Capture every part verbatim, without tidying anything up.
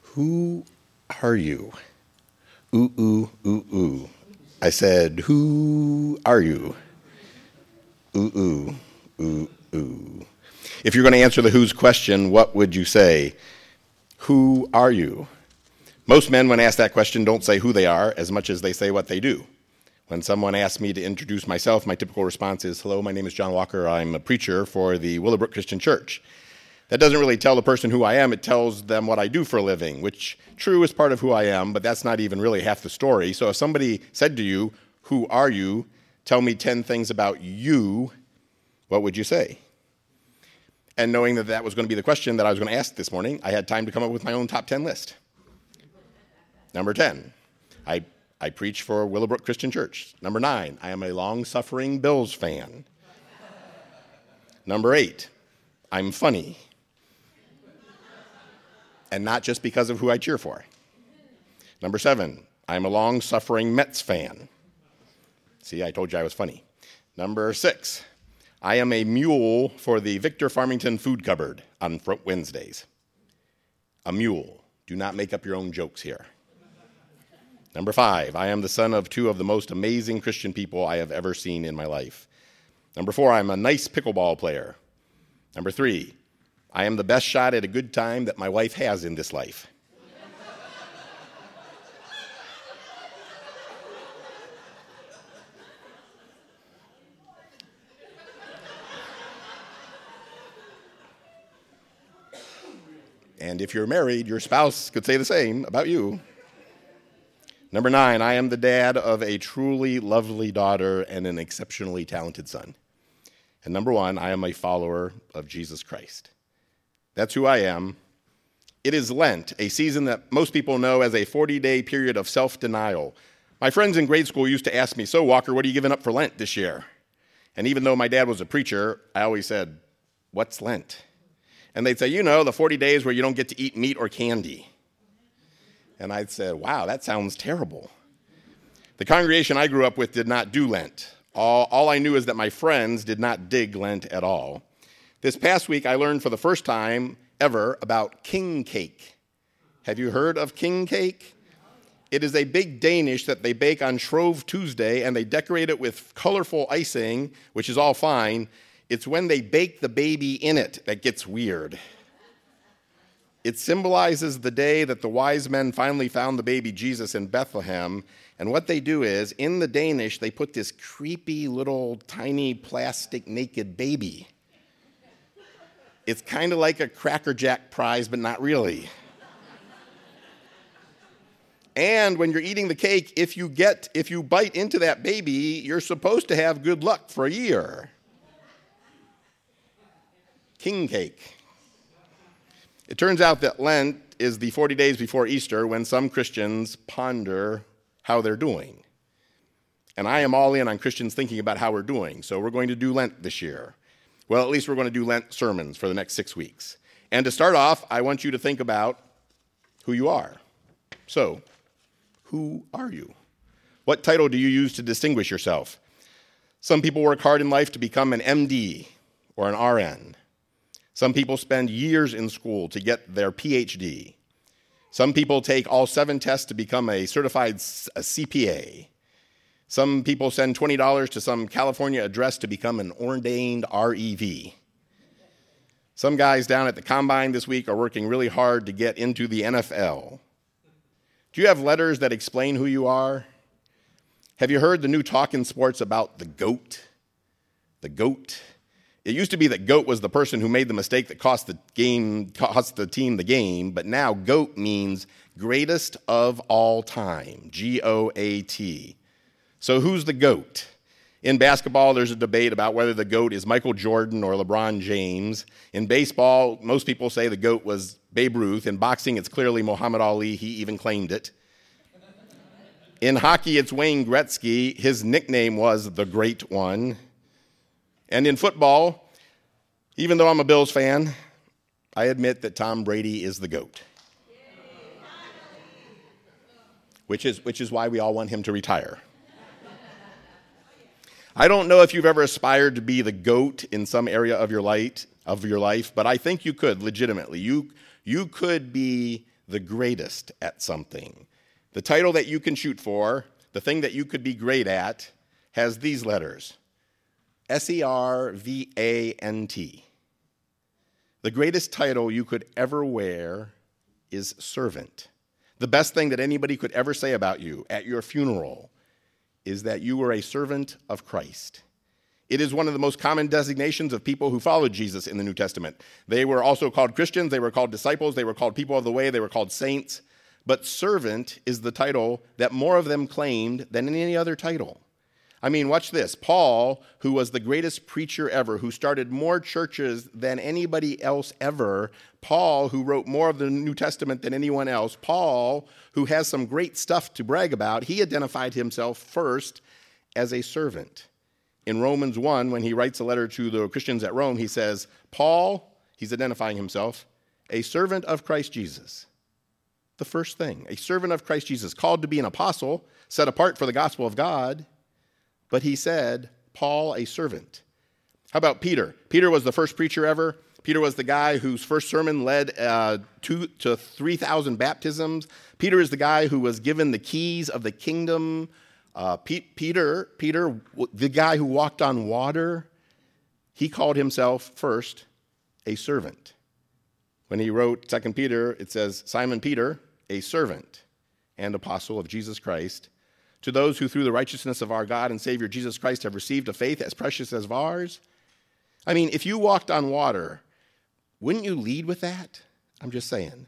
Who are you? Ooh, ooh, ooh, ooh. I said, who are you? Ooh, ooh, ooh, ooh. If you're going to answer the who's question, what would you say? Who are you? Most men, when asked that question, don't say who they are as much as they say what they do. When someone asks me to introduce myself, my typical response is, hello, my name is John Walker. I'm a preacher for the Willowbrook Christian Church. That doesn't really tell the person who I am. It tells them what I do for a living, which, true, is part of who I am, but that's not even really half the story. So if somebody said to you, who are you? Tell me ten things about you, what would you say? And knowing that that was going to be the question that I was going to ask this morning, I had time to come up with my own top ten list. Number ten, I, I preach for Willowbrook Christian Church. Number nine, I am a long-suffering Bills fan. Number eight, I'm funny. And not just because of who I cheer for. Number seven, I'm a long-suffering Mets fan. See, I told you I was funny. Number six, I am a mule for the Victor Farmington Food Cupboard on Wednesdays. A mule. Do not make up your own jokes here. Number five, I am the son of two of the most amazing Christian people I have ever seen in my life. Number four, I'm a nice pickleball player. Number three, I am the best shot at a good time that my wife has in this life. And if you're married, your spouse could say the same about you. Number nine, I am the dad of a truly lovely daughter and an exceptionally talented son. And number one, I am a follower of Jesus Christ. That's who I am. It is Lent, a season that most people know as a forty-day period of self-denial. My friends in grade school used to ask me, so Walker, what are you giving up for Lent this year? And even though my dad was a preacher, I always said, what's Lent? And they'd say, you know, the forty days where you don't get to eat meat or candy. And I'd say, wow, that sounds terrible. The congregation I grew up with did not do Lent. All, all I knew is that my friends did not dig Lent at all. This past week, I learned for the first time ever about king cake. Have you heard of king cake? It is a big Danish that they bake on Shrove Tuesday, and they decorate it with colorful icing, which is all fine. It's when they bake the baby in it that gets weird. It symbolizes the day that the wise men finally found the baby Jesus in Bethlehem. And what they do is, in the Danish, they put this creepy little tiny plastic naked baby. It's kind of like a Cracker Jack prize, but not really. And when you're eating the cake, if you get, if you bite into that baby, you're supposed to have good luck for a year. King cake. It turns out that Lent is the forty days before Easter when some Christians ponder how they're doing. And I am all in on Christians thinking about how we're doing. So we're going to do Lent this year. Well, at least we're going to do Lent sermons for the next six weeks. And to start off, I want you to think about who you are. So, who are you? What title do you use to distinguish yourself? Some people work hard in life to become an M D or an R N. Some people spend years in school to get their P H D. Some people take all seven tests to become a certified a C P A. Some people send twenty dollars to some California address to become an ordained R E V. Some guys down at the Combine this week are working really hard to get into the N F L. Do you have letters that explain who you are? Have you heard the new talk in sports about the GOAT? The GOAT. It used to be that GOAT was the person who made the mistake that cost the game, cost the team the game, but now GOAT means greatest of all time, G O A T. So who's the GOAT? In basketball, there's a debate about whether the GOAT is Michael Jordan or LeBron James. In baseball, most people say the GOAT was Babe Ruth. In boxing, it's clearly Muhammad Ali. He even claimed it. In hockey, it's Wayne Gretzky. His nickname was the Great One. And in football, even though I'm a Bills fan, I admit that Tom Brady is the GOAT. Which is, which is why we all want him to retire. I don't know if you've ever aspired to be the GOAT in some area of your life, of your life, but I think you could legitimately. You, you could be the greatest at something. The title that you can shoot for, the thing that you could be great at, has these letters, S E R V A N T. The greatest title you could ever wear is servant. The best thing that anybody could ever say about you at your funeral is that you were a servant of Christ. It is one of the most common designations of people who followed Jesus in the New Testament. They were also called Christians, they were called disciples, they were called people of the way, they were called saints. But servant is the title that more of them claimed than any other title. I mean, watch this. Paul, who was the greatest preacher ever, who started more churches than anybody else ever, Paul, who wrote more of the New Testament than anyone else, Paul, who has some great stuff to brag about, he identified himself first as a servant. In Romans one, when he writes a letter to the Christians at Rome, he says, Paul, he's identifying himself, a servant of Christ Jesus. The first thing, a servant of Christ Jesus, called to be an apostle, set apart for the gospel of God. But he said, Paul, a servant. How about Peter? Peter was the first preacher ever. Peter was the guy whose first sermon led uh, two to three thousand baptisms. Peter is the guy who was given the keys of the kingdom. Uh, P- Peter, Peter, the guy who walked on water, he called himself first a servant. When he wrote Second Peter, it says, Simon Peter, a servant and apostle of Jesus Christ, to those who through the righteousness of our God and Savior Jesus Christ have received a faith as precious as ours. I mean, if you walked on water, wouldn't you lead with that? I'm just saying.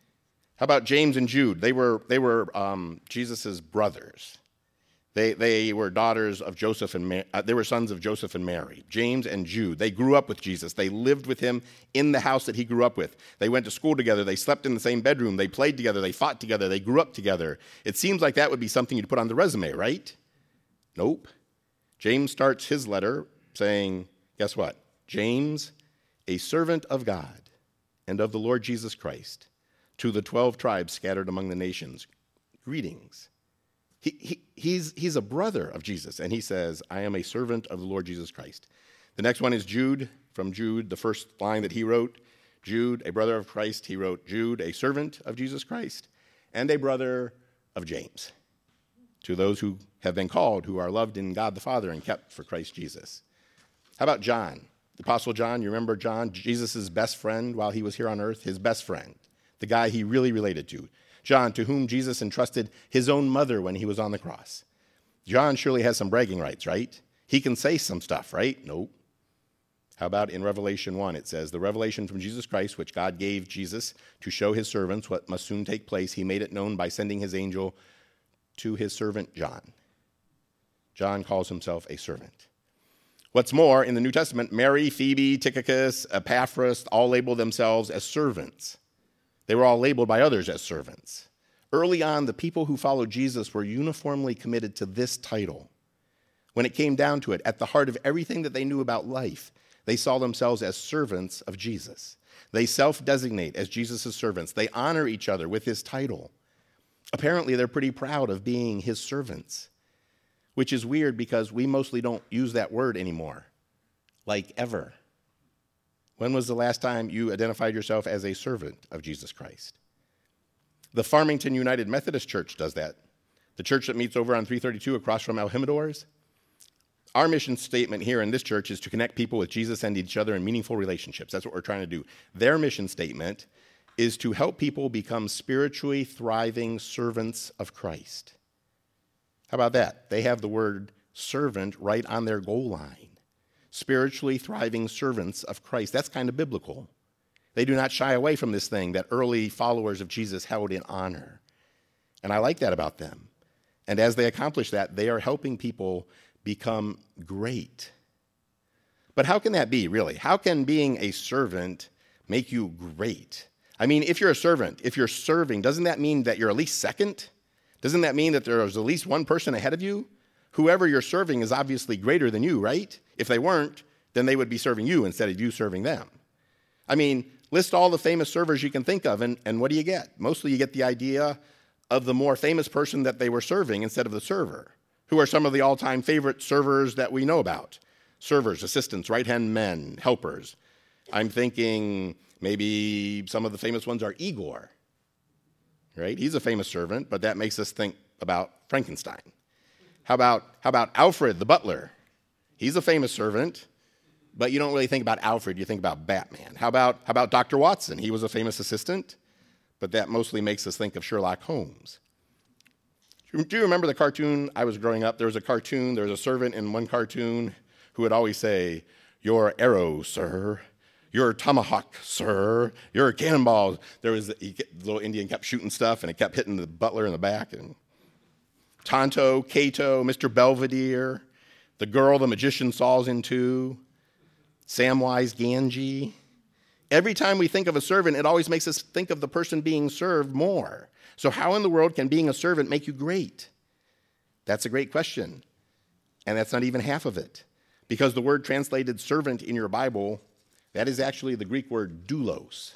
How about James and Jude? They were they were um, Jesus' brothers. They they were daughters of Joseph and Mary. Uh, they were sons of Joseph and Mary. James and Jude. They grew up with Jesus. They lived with him in the house that he grew up with. They went to school together. They slept in the same bedroom. They played together. They fought together. They grew up together. It seems like that would be something you'd put on the resume, right? Nope. James starts his letter saying, guess what? James, a servant of God and of the Lord Jesus Christ, to the twelve tribes scattered among the nations, greetings. He, he, he's, he's a brother of Jesus, and he says, I am a servant of the Lord Jesus Christ. The next one is Jude, from Jude, the first line that he wrote. Jude, a brother of Christ, he wrote, Jude, a servant of Jesus Christ, and a brother of James, to those who have been called, who are loved in God the Father and kept for Christ Jesus. How about John? The Apostle John, you remember John, Jesus' best friend while he was here on earth, his best friend, the guy he really related to. John, to whom Jesus entrusted his own mother when he was on the cross. John surely has some bragging rights, right? He can say some stuff, right? Nope. How about in Revelation one, it says, the revelation from Jesus Christ, which God gave Jesus to show his servants what must soon take place, he made it known by sending his angel to his servant John. John calls himself a servant. What's more, in the New Testament, Mary, Phoebe, Tychicus, Epaphras all label themselves as servants. They were all labeled by others as servants. Early on, the people who followed Jesus were uniformly committed to this title. When it came down to it, at the heart of everything that they knew about life, they saw themselves as servants of Jesus. They self-designate as Jesus' servants. They honor each other with his title. Apparently, they're pretty proud of being his servants, which is weird because we mostly don't use that word anymore, like ever. When was the last time you identified yourself as a servant of Jesus Christ? The Farmington United Methodist Church does that. The church that meets over on three thirty-two across from El Jimador's. Our mission statement here in this church is to connect people with Jesus and each other in meaningful relationships. That's what we're trying to do. Their mission statement is to help people become spiritually thriving servants of Christ. How about that? They have the word servant right on their goal line. Spiritually thriving servants of Christ. That's kind of biblical. They do not shy away from this thing that early followers of Jesus held in honor. And I like that about them. And as they accomplish that, they are helping people become great. But how can that be, really? How can being a servant make you great? I mean, if you're a servant, if you're serving, doesn't that mean that you're at least second? Doesn't that mean that there's at least one person ahead of you? Whoever you're serving is obviously greater than you, right? If they weren't, then they would be serving you instead of you serving them. I mean, list all the famous servers you can think of, and, and what do you get? Mostly you get the idea of the more famous person that they were serving instead of the server. Who are some of the all-time favorite servers that we know about? Servers, assistants, right-hand men, helpers. I'm thinking maybe some of the famous ones are Igor. right? He's a famous servant, but that makes us think about Frankenstein. How about, how about Alfred the butler? He's a famous servant, but you don't really think about Alfred, you think about Batman. How about, how about Doctor Watson? He was a famous assistant, but that mostly makes us think of Sherlock Holmes. Do you remember the cartoon? I was growing up, there was a cartoon, there was a servant in one cartoon who would always say, "Your arrow, sir. Your tomahawk, sir. Your cannonball." There was, he, the little Indian kept shooting stuff, and it kept hitting the butler in the back. And Tonto, Cato, Mister Belvedere, the girl the magician saws into, Samwise Gamgee. Every time we think of a servant, it always makes us think of the person being served more. So how in the world can being a servant make you great? That's a great question. And that's not even half of it. Because the word translated servant in your Bible, that is actually the Greek word doulos.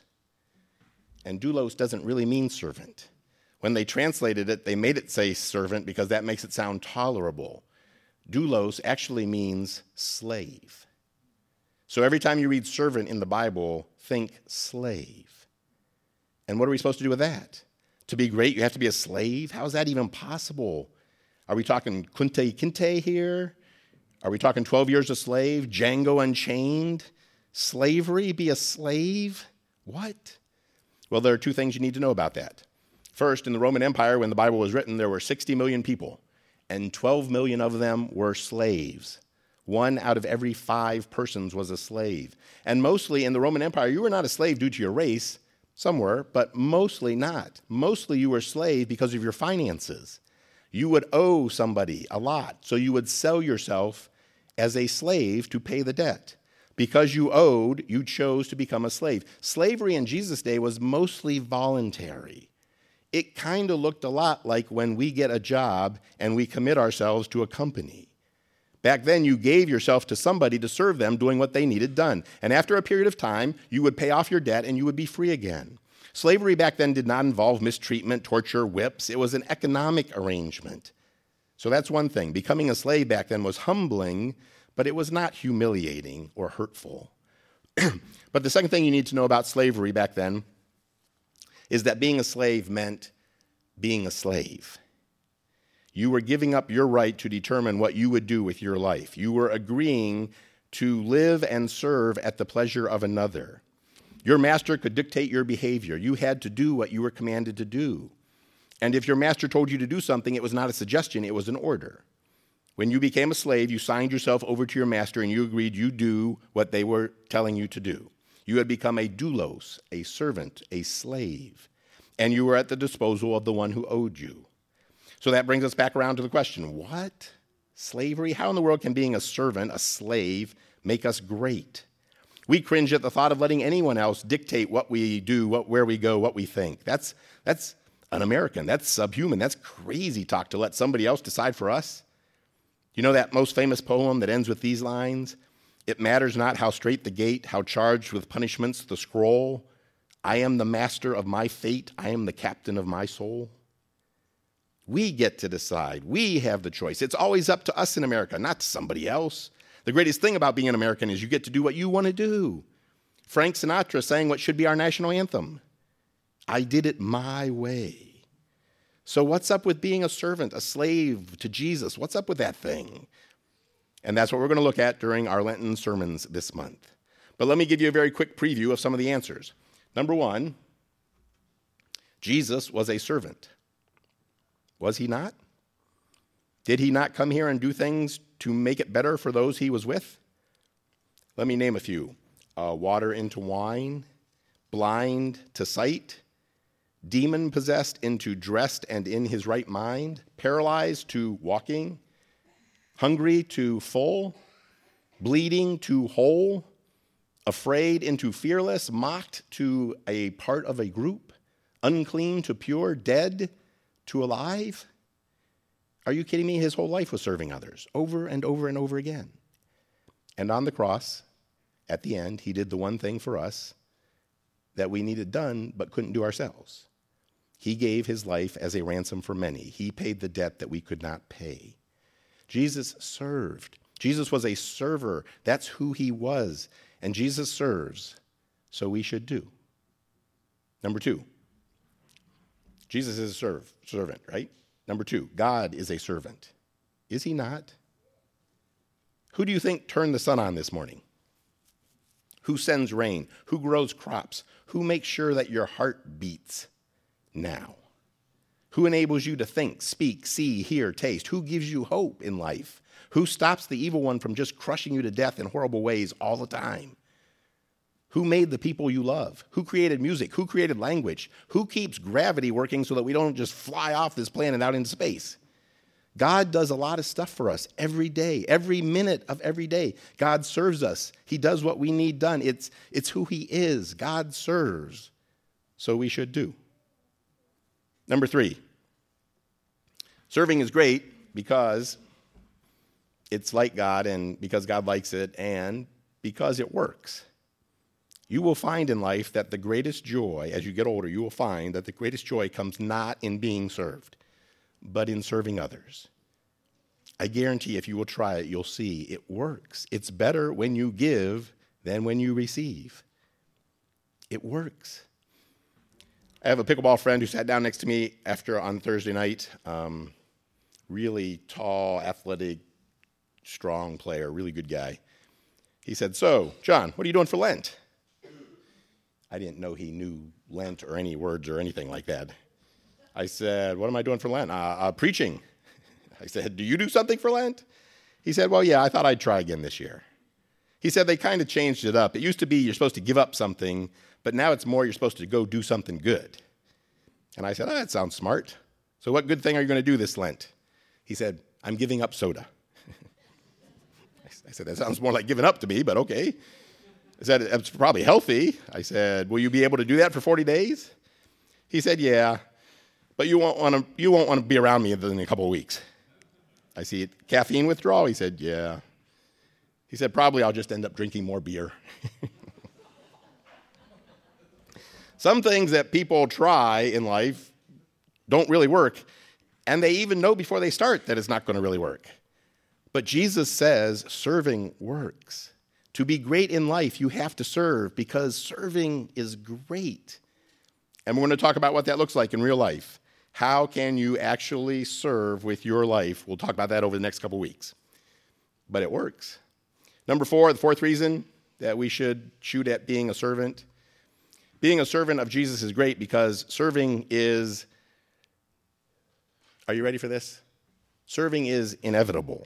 And doulos doesn't really mean servant. When they translated it, they made it say servant because that makes it sound tolerable. Doulos actually means slave. So every time you read servant in the Bible, think slave. And what are we supposed to do with that? To be great, you have to be a slave? How is that even possible? Are we talking Kunta Kinte here? Are we talking twelve years a slave? Django Unchained? Slavery? Be a slave? What? Well, there are two things you need to know about that. First, in the Roman Empire, when the Bible was written, there were sixty million people, and twelve million of them were slaves. One out of every five persons was a slave. And mostly in the Roman Empire, you were not a slave due to your race. Some were, but mostly not. Mostly you were a slave because of your finances. You would owe somebody a lot, so you would sell yourself as a slave to pay the debt. Because you owed, you chose to become a slave. Slavery in Jesus' day was mostly voluntary. It kind of looked a lot like when we get a job and we commit ourselves to a company. Back then, you gave yourself to somebody to serve them doing what they needed done. And after a period of time, you would pay off your debt and you would be free again. Slavery back then did not involve mistreatment, torture, whips. It was an economic arrangement. So that's one thing. Becoming a slave back then was humbling, but it was not humiliating or hurtful. But the second thing you need to know about slavery back then is that being a slave meant being a slave. You were giving up your right to determine what you would do with your life. You were agreeing to live and serve at the pleasure of another. Your master could dictate your behavior. You had to do what you were commanded to do. And if your master told you to do something, it was not a suggestion, it was an order. When you became a slave, you signed yourself over to your master and you agreed you do what they were telling you to do. You had become a doulos, a servant, a slave, and you were at the disposal of the one who owed you. So that brings us back around to the question, what? Slavery? How in the world can being a servant, a slave, make us great? We cringe at the thought of letting anyone else dictate what we do, what, where we go, what we think. That's, that's un-American. That's subhuman. That's crazy talk to let somebody else decide for us. You know that most famous poem that ends with these lines? It matters not how straight the gate, how charged with punishments the scroll. I am the master of my fate. I am the captain of my soul. We get to decide. We have the choice. It's always up to us in America, not to somebody else. The greatest thing about being an American is you get to do what you want to do. Frank Sinatra sang what should be our national anthem. I did it my way. So what's up with being a servant, a slave to Jesus? What's up with that thing? And that's what we're going to look at during our Lenten sermons this month. But let me give you a very quick preview of some of the answers. Number one, Jesus was a servant. Was he not? Did he not come here and do things to make it better for those he was with? Let me name a few. Uh, water into wine, blind to sight, demon-possessed into dressed and in his right mind, paralyzed to walking, hungry to full, bleeding to whole, afraid into fearless, mocked to a part of a group, unclean to pure, dead to alive? Are you kidding me? His whole life was serving others over and over and over again. And on the cross, at the end, he did the one thing for us that we needed done but couldn't do ourselves. He gave his life as a ransom for many. He paid the debt that we could not pay. Jesus served. Jesus was a server. That's who he was. And Jesus serves, so we should do. Number two, Jesus is a serv- servant, right? Number two, God is a servant. Is he not? Who do you think turned the sun on this morning? Who sends rain? Who grows crops? Who makes sure that your heart beats now? Who enables you to think, speak, see, hear, taste? Who gives you hope in life? Who stops the evil one from just crushing you to death in horrible ways all the time? Who made the people you love? Who created music? Who created language? Who keeps gravity working so that we don't just fly off this planet out into space? God does a lot of stuff for us every day, every minute of every day. God serves us. He does what we need done. It's, it's who he is. God serves. So we should do. Number three, serving is great because it's like God and because God likes it and because it works. You will find in life that the greatest joy, as you get older, you will find that the greatest joy comes not in being served, but in serving others. I guarantee if you will try it, you'll see it works. It's better when you give than when you receive. It works. I have a pickleball friend who sat down next to me after on Thursday night. Um, really tall, athletic, strong player, really good guy. He said, "So, John, what are you doing for Lent?" I didn't know he knew Lent or any words or anything like that. I said, "What am I doing for Lent?" Uh, uh, preaching. I said, "Do you do something for Lent?" He said, "Well, yeah, I thought I'd try again this year." He said they kind of changed it up. It used to be you're supposed to give up something, but now it's more you're supposed to go do something good. And I said, "Oh, that sounds smart. So what good thing are you going to do this Lent?" He said, "I'm giving up soda." I said, "That sounds more like giving up to me, but okay." I said, "It's probably healthy." I said, "Will you be able to do that for forty days? He said, "Yeah, but you won't want to you won't want to be around me in a couple of weeks." I see it. "Caffeine withdrawal?" He said, "Yeah." He said, "Probably I'll just end up drinking more beer." Some things that people try in life don't really work, and they even know before they start that it's not going to really work. But Jesus says serving works. To be great in life, you have to serve because serving is great. And we're going to talk about what that looks like in real life. How can you actually serve with your life? We'll talk about that over the next couple weeks. But it works. Number four, the fourth reason that we should shoot at being a servant. Being a servant of Jesus is great because serving is, are you ready for this? Serving is inevitable.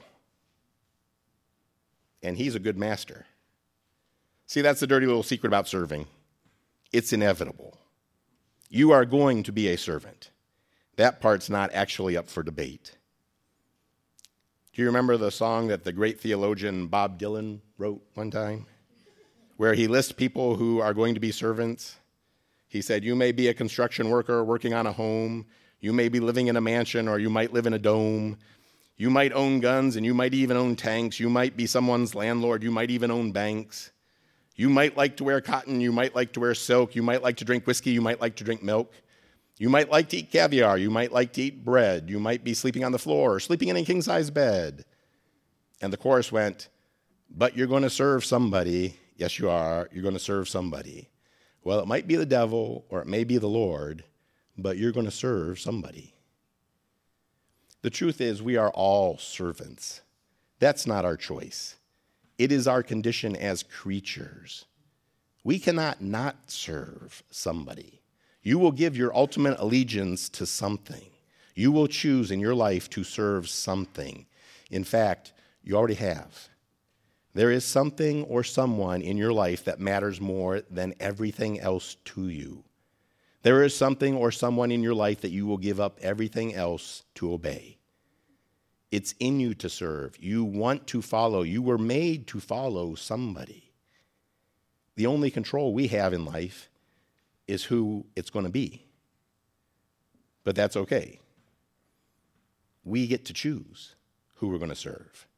And he's a good master. See, that's the dirty little secret about serving. It's inevitable. You are going to be a servant. That part's not actually up for debate. Do you remember the song that the great theologian Bob Dylan wrote one time? Where he lists people who are going to be servants. He said, you may be a construction worker working on a home. You may be living in a mansion, or you might live in a dome. You might own guns, and you might even own tanks. You might be someone's landlord. You might even own banks. You might like to wear cotton. You might like to wear silk. You might like to drink whiskey. You might like to drink milk. You might like to eat caviar. You might like to eat bread. You might be sleeping on the floor or sleeping in a king-size bed. And the chorus went, but you're going to serve somebody. Yes, you are. You're going to serve somebody. Well, it might be the devil or it may be the Lord, but you're going to serve somebody. The truth is we are all servants. That's not our choice. It is our condition as creatures. We cannot not serve somebody. You will give your ultimate allegiance to something. You will choose in your life to serve something. In fact, you already have. There is something or someone in your life that matters more than everything else to you. There is something or someone in your life that you will give up everything else to obey. It's in you to serve. You want to follow. You were made to follow somebody. The only control we have in life is who it's going to be. But that's okay. We get to choose who we're going to serve.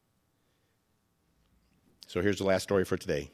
So here's the last story for today.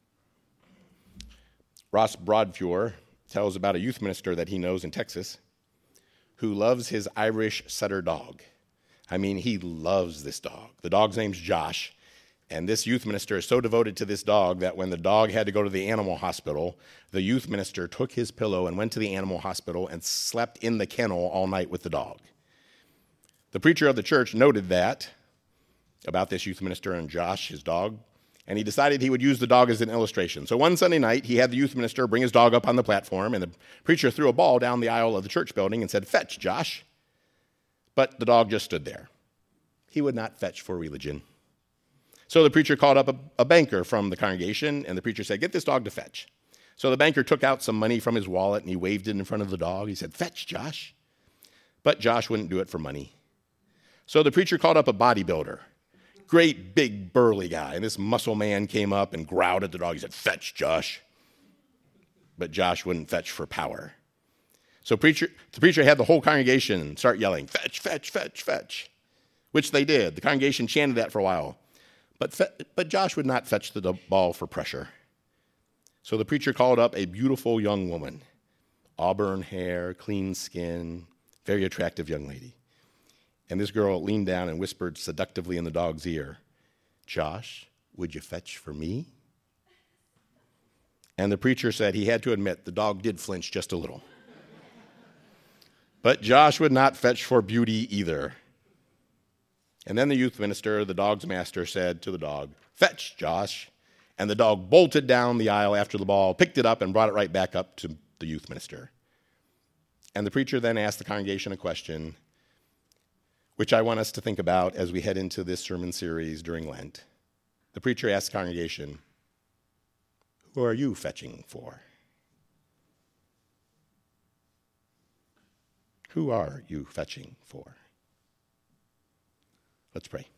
Ross Broadfuhr tells about a youth minister that he knows in Texas who loves his Irish setter dog. I mean, he loves this dog. The dog's name's Josh. And this youth minister is so devoted to this dog that when the dog had to go to the animal hospital, the youth minister took his pillow and went to the animal hospital and slept in the kennel all night with the dog. The preacher of the church noted that about this youth minister and Josh, his dog, and he decided he would use the dog as an illustration. So one Sunday night, he had the youth minister bring his dog up on the platform, and the preacher threw a ball down the aisle of the church building and said, "Fetch, Josh." But the dog just stood there. He would not fetch for religion. So the preacher called up a, a banker from the congregation, and the preacher said, "Get this dog to fetch." So the banker took out some money from his wallet, and he waved it in front of the dog. He said, "Fetch, Josh." But Josh wouldn't do it for money. So the preacher called up a bodybuilder, great big burly guy, and this muscle man came up and growled at the dog. He said, "Fetch, Josh." But Josh wouldn't fetch for power. So preacher, the preacher had the whole congregation start yelling, "Fetch, fetch, fetch, fetch," which they did. The congregation chanted that for a while. But, fe- but Josh would not fetch the ball for pressure. So the preacher called up a beautiful young woman, auburn hair, clean skin, very attractive young lady. And this girl leaned down and whispered seductively in the dog's ear, "Josh, would you fetch for me?" And the preacher said he had to admit the dog did flinch just a little. But Josh would not fetch for beauty either. And then the youth minister, the dog's master, said to the dog, "Fetch, Josh." And the dog bolted down the aisle after the ball, picked it up, and brought it right back up to the youth minister. And the preacher then asked the congregation a question, which I want us to think about as we head into this sermon series during Lent. The preacher asked the congregation, "Who are you fetching for?" Who are you fetching for? Let's pray.